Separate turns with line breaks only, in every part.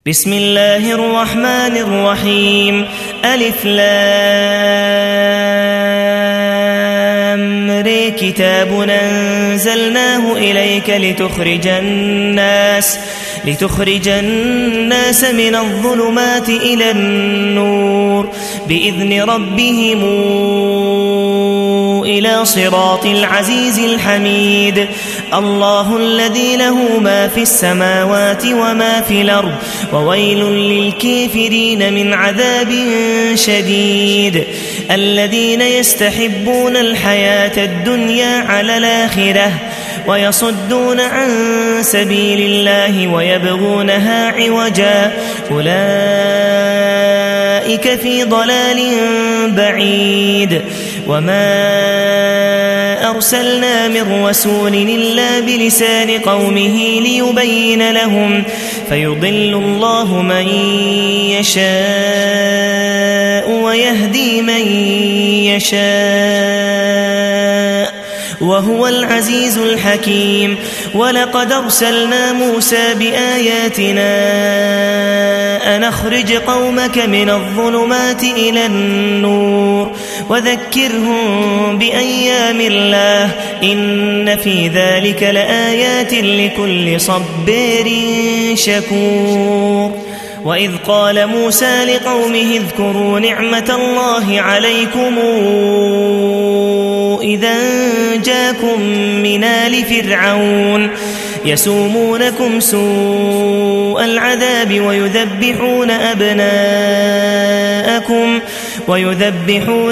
بسم الله الرحمن الرحيم ألف لام ر كتاب أنزلناه إليك لتخرج الناس من الظلمات إلى النور بإذن ربهم إلى صراط العزيز الحميد الله الذي له ما في السماوات وما في الأرض وويل للكافرين من عذاب شديد الذين يستحبون الحياة الدنيا على الآخرة ويصدون عن سبيل الله ويبغونها عوجا أولئك في ضلال بعيد وما أرسلنا من رسول إلا بلسان قومه ليبين لهم فيضل الله من يشاء ويهدي من يشاء وهو العزيز الحكيم ولقد أرسلنا موسى بآياتنا أن أخرج قومك من الظلمات إلى النور وذكرهم بأيام الله إن في ذلك لآيات لكل صبار شكور وإذ قال موسى لقومه اذكروا نعمة الله عليكم إذا جاءكم من آل فرعون يسومونكم سوء العذاب ويذبحون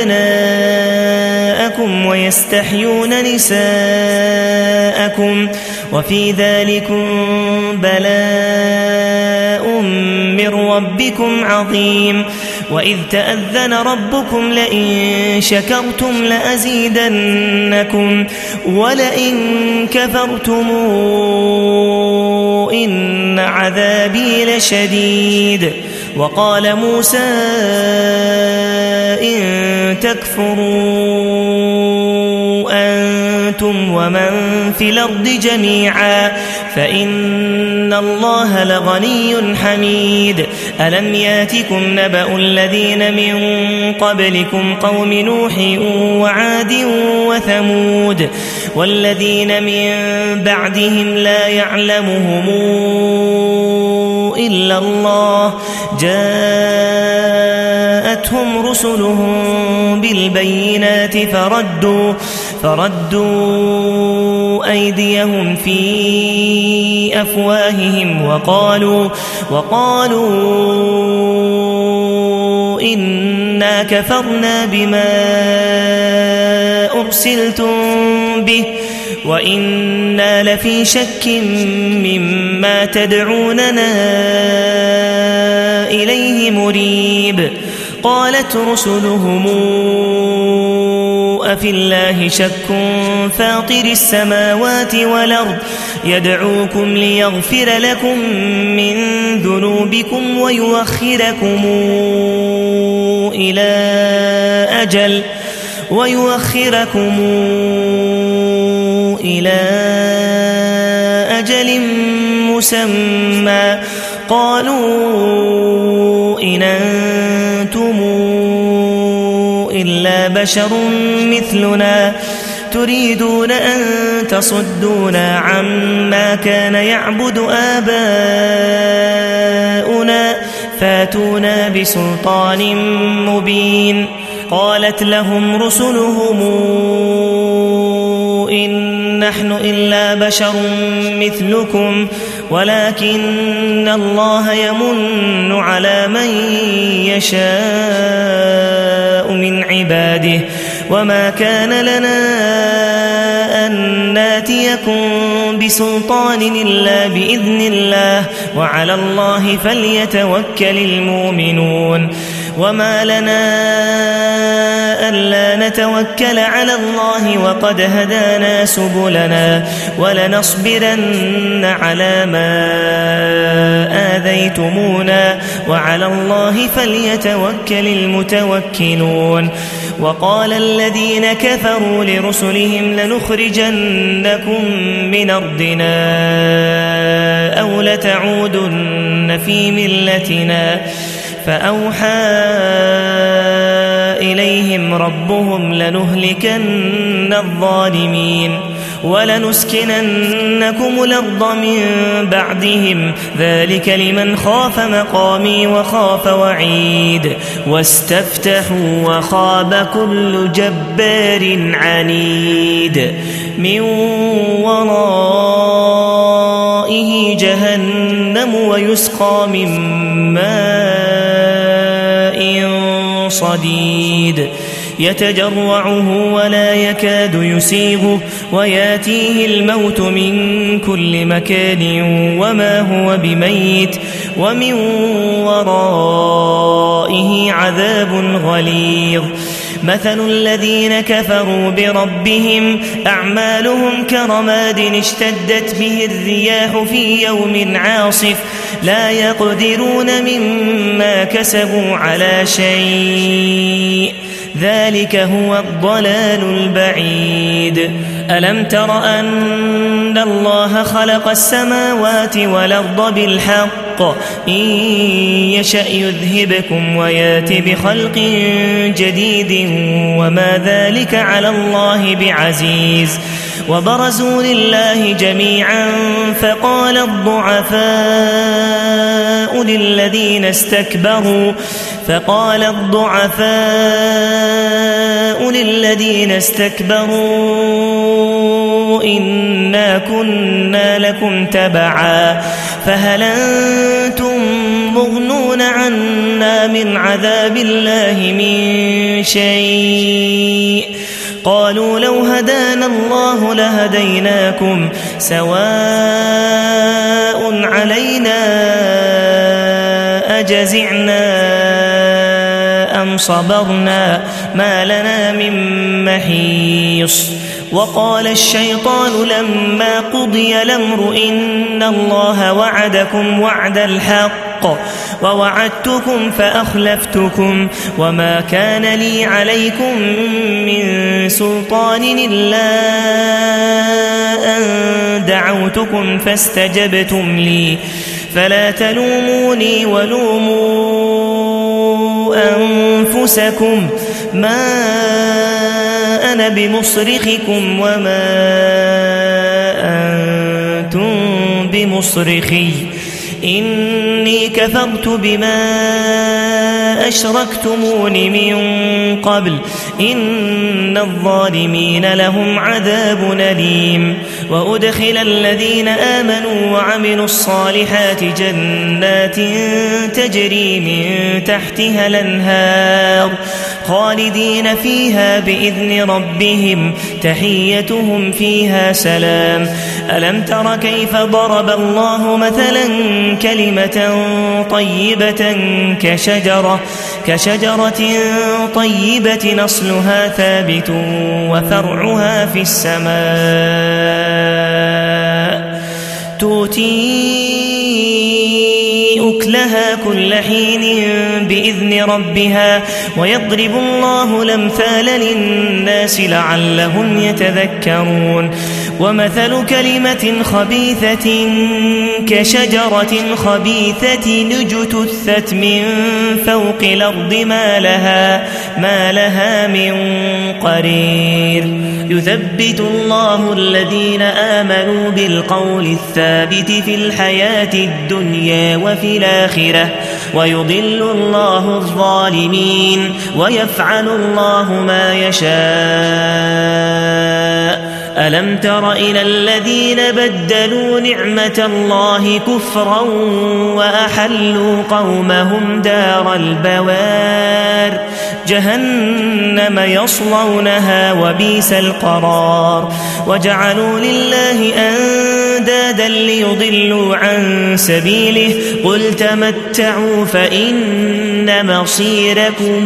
أبناءكم ويستحيون نساءكم وفي ذلكم بلاء من ربكم عظيم وإذ تأذن ربكم لئن شكرتم لأزيدنكم ولئن كفرتم إن عذابي لشديد وقال موسى إن تكفروا أنتم ومن في الأرض جميعا فإن الله لغني حميد ألم ياتكم نبأ الذين من قبلكم قوم نوح وعاد وثمود والذين من بعدهم لا يعلمهم إلا الله جاءتهم رسلهم بالبينات فردوا أيديهم في أفواههم وقالوا إنا كفرنا بما أرسلتم به وإنا لفي شك مما تدعوننا إليه مريب قالت رسلهم أفي الله شك فاطر السماوات والأرض يدعوكم ليغفر لكم من ذنوبكم ويؤخركم إلى أجل مسمى قالوا إن أنتم إلا بشر مثلنا تريدون أن تصدونا عما كان يعبد آباؤنا فاتونا بسلطان مبين قالت لهم رسلهم إن نحن إلا بشر مثلكم ولكن الله يمن على من يشاء من عباده وما كان لنا أن ناتيكم بسلطان إلا بإذن الله وعلى الله فليتوكل المؤمنون وما لنا ألا نتوكل على الله وقد هدانا سبلنا ولنصبرن على ما آذيتمونا وعلى الله فليتوكل المتوكلون وقال الذين كفروا لرسلهم لنخرجنكم من أرضنا أو لتعودن لتركبن في ملتنا فأوحى إليهم ربهم لنهلكن الظالمين ولنسكننكم الأرض من بعدهم ذلك لمن خاف مقامي وخاف وعيد واستفتحوا وخاب كل جبار عنيد من ورائه جهنم ويسقى من ماء صديد يتجرعه ولا يكاد يسيغه وياتيه الموت من كل مكان وما هو بميت ومن ورائه عذاب غليظ مثل الذين كفروا بربهم أعمالهم كرماد اشتدت به الرياح في يوم عاصف لا يقدرون مما كسبوا على شيء ذلك هو الضلال البعيد ألم تر أن الله خلق السماوات والأرض بالحق إن يشأ يذهبكم ويات بخلق جديد وما ذلك على الله بعزيز وبرزوا لله جميعا فقال الضعفاء للذين استكبروا إنا كنا لكم تبعا فهل أنتم مغنون عنا من عذاب الله من شيء قالوا لو هدانا الله لهديناكم سواء علينا أجزعنا أم صبرنا ما لنا من محيص وقال الشيطان لما قضي الأمر إن الله وعدكم وعد الحق ووعدتكم فأخلفتكم وما كان لي عليكم من سلطان إلا أن دعوتكم فاستجبتم لي فلا تلوموني ولوموا أنفسكم ما أنا بمصرخكم وما أنتم بمصرخي إني كفرت بما أشركتمون من قبل إن الظالمين لهم عذاب أليم وأدخل الذين آمنوا وعملوا الصالحات جنات تجري من تحتها الأنهار خالدين فيها بإذن ربهم تحيتهم فيها سلام ألم تر كيف ضرب الله مثلا كلمة طيبة كشجرة طيبة أصلها ثابت وفرعها في السماء تؤتي أكلها كل حين بإذن ربها ويضرب الله الأمثال للناس لعلهم يتذكرون ومثل كلمة خبيثة كشجرة خبيثة اجتثت من فوق الأرض ما لها من قرير يثبت الله الذين آمنوا بالقول الثابت في الحياة الدنيا وفي الآخرة ويضل الله الظالمين ويفعل الله ما يشاء ألم تر إلى الذين بدلوا نعمة الله كفرا وأحلوا قومهم دار البوار جهنم يصلونها وبئس القرار وجعلوا لله أندادا ليضلوا عن سبيله قل تمتعوا فإن مصيركم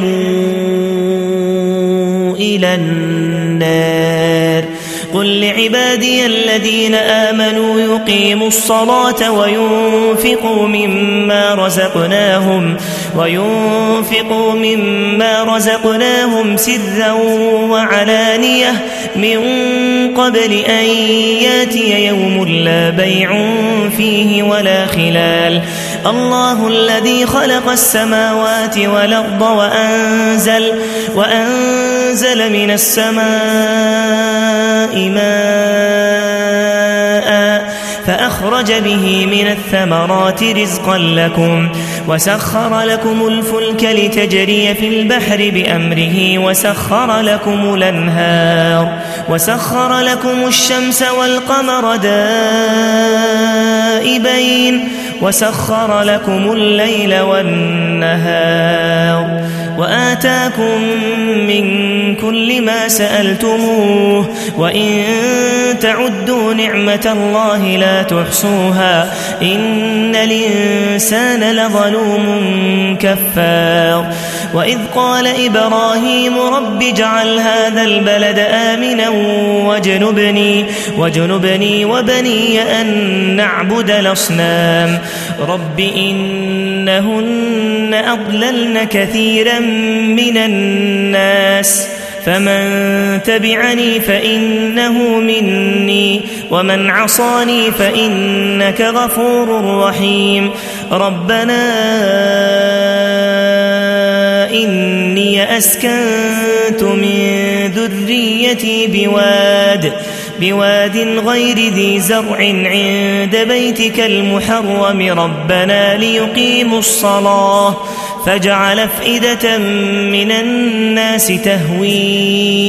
إلى النار قل لعبادي الذين آمنوا يقيموا الصلاة وينفقوا مما رزقناهم سرا وعلانية من قبل أن ياتي يوم لا بيع فيه ولا خلال الله الذي خلق السماوات والأرض وأنزل من السماء ماء فأخرج به من الثمرات رزقا لكم وسخر لكم الفلك لتجري في البحر بأمره وسخر لكم الأنهار وسخر لكم الشمس والقمر دائبين وسخر لكم الليل والنهار وآتاكم من كل ما سألتموه وإن تعدوا نعمة الله لا تحصوها إن الإنسان لظلوم كفار وإذ قال إبراهيم رب اجعل هذا البلد آمنا واجنبني وبني أن نعبد الأصنام رب إنهن أضللن كثيرا من الناس فمن تبعني فإنه مني ومن عصاني فإنك غفور رحيم ربنا إني أسكنت من ذريتي بواد غير ذي زرع عند بيتك المحرم ربنا ليقيموا الصلاة فاجعل أفئدة من الناس تهوي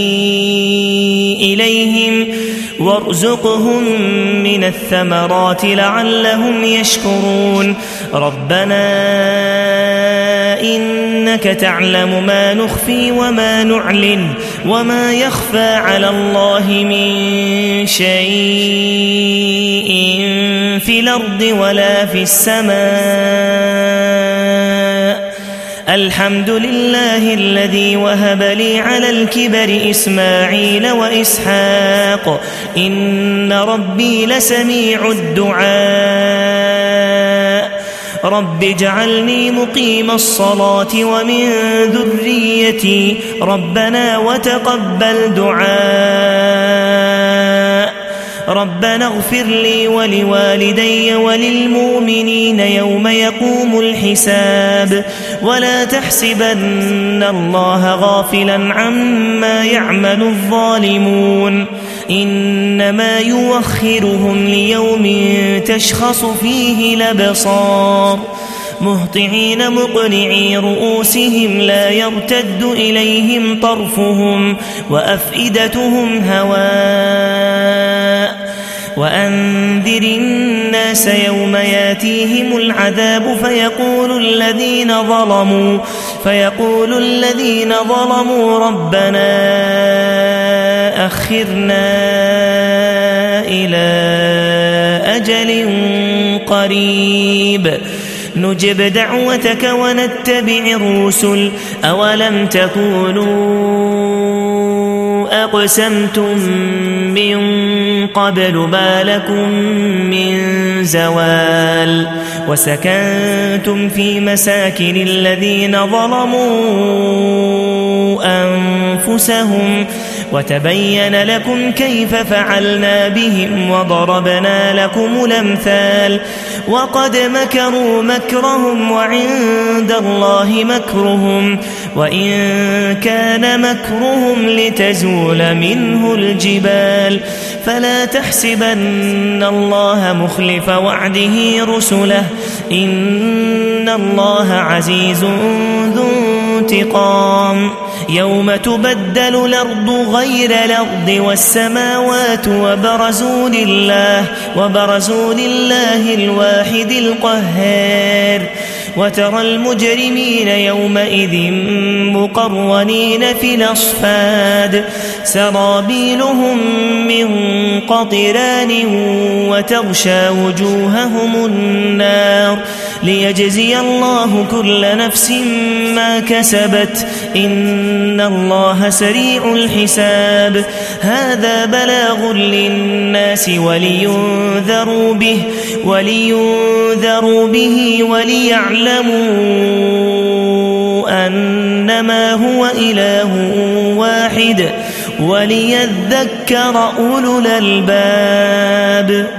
إليهم وارزقهم من الثمرات لعلهم يشكرون ربنا إنك تعلم ما نخفي وما نعلن وما يخفى على الله من شيء في الأرض ولا في السماء الحمد لله الذي وهب لي على الكبر إسماعيل وإسحاق إن ربي لسميع الدعاء رب اجعلني مقيم الصلاة ومن ذريتي ربنا وتقبل دعاء ربنا اغفر لي ولوالدي وللمؤمنين يوم يقوم الحساب ولا تحسبن الله غافلا عما يعمل الظالمون إنما يوخرهم ليوم تشخص فيه الأبصار مهطعين مقنعي رؤوسهم لا يرتد إليهم طرفهم وأفئدتهم هواء وأنذر الناس يوم ياتيهم العذاب فيقول الذين ظلموا ربنا أخرنا إلى أجل قريب نجب دعوتك ونتبع الرسل أولم تكونوا أقسمتم من قبل ما لكم من زوال وسكنتم في مساكن الذين ظلموا أنفسهم وتبين لكم كيف فعلنا بهم وضربنا لكم الأمثال وقد مكروا مكرهم وعند الله مكرهم وإن كان مكرهم لتزول منه الجبال فلا تحسبن الله مخلف وعده رسله إن الله عزيز ذو انتقام يوم تبدل الأرض غير الأرض والسماوات وبرزوا لله الواحد القهار وترى المجرمين يومئذ مقرنين في الأصفاد سرابيلهم من قطران وتغشى وجوههم النار ليجزي الله كل نفس ما كسبت إن الله سريع الحساب هذا بلاغ للناس ولينذروا به وليعلموا أنما هو إله واحد وليذكر أولو الألباب